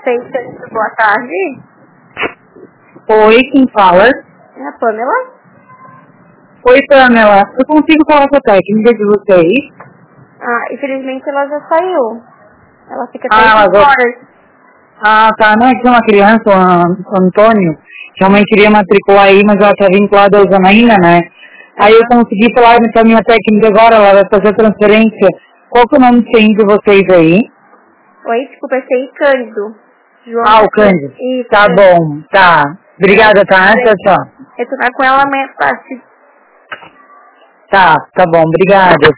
Cândido, boa tarde. Oi, quem fala? É a Pamela? Oi, Pamela. Eu consigo falar com a técnica de vocês? Infelizmente ela já saiu. Ela fica até ela 5 horas. Tá. Não, é que tem uma criança, o Antônio, que a mãe queria matricular aí, mas ela tá vinculada ao Janaína, né? Aí eu consegui falar com a minha técnica agora, ela vai fazer a transferência. Qual que é o nome de CI de vocês aí? Oi, desculpa, é CI Cândido. João o Cândido. Isso. Tá bom, tá. Obrigada, tá? Tchau. Retornar com ela amanhã, fácil. Tá bom, obrigada.